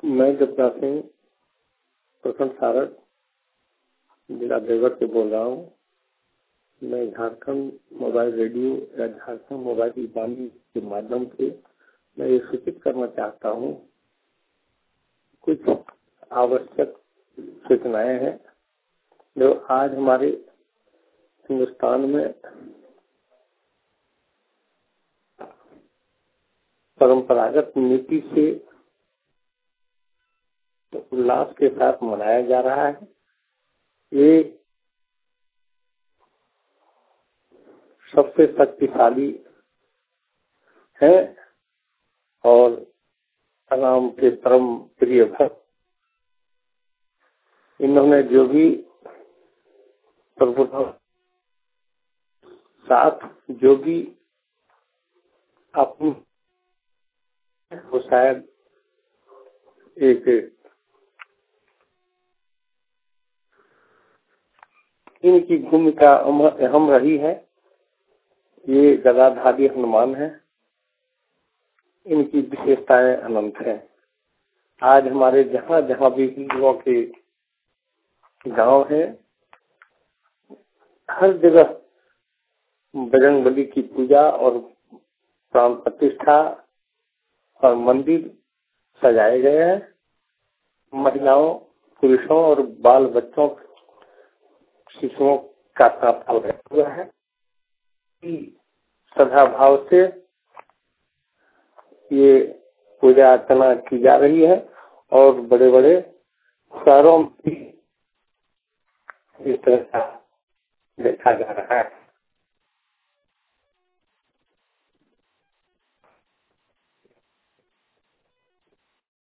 मैं जपना सिंह प्रखंड सारक जिला देवघर से बोल रहा हूँ। मैं झारखंड मोबाइल रेडियो या झारखंड मोबाइल वाणी के माध्यम से मैं ये सूचित करना चाहता हूँ, कुछ आवश्यक सूचनाएं हैं जो आज हमारे हिंदुस्तान में परंपरागत नीति से उल्लास के साथ मनाया जा रहा है। ये सबसे शक्तिशाली है और राम के परम प्रिय भक्त, इन्होंने जो भी प्रभु साथ जो भी अपनी वो शायद एक इनकी भूमिका अहम रही है। ये गदाधारी हनुमान है, इनकी विशेषताएं अनंत हैं। आज हमारे जहाँ जहाँ भी हिंदुओं के गांव है, हर जगह बजरंगबली की पूजा और प्राण प्रतिष्ठा और मंदिर सजाए गए हैं। महिलाओं, पुरुषों और बाल बच्चों, शिशुओं का तात्पर्य रखा हुआ है। श्रद्धा भाव से ये पूजा अर्चना की जा रही है और बड़े बड़े शहरों में इस तरह का देखा जा रहा है।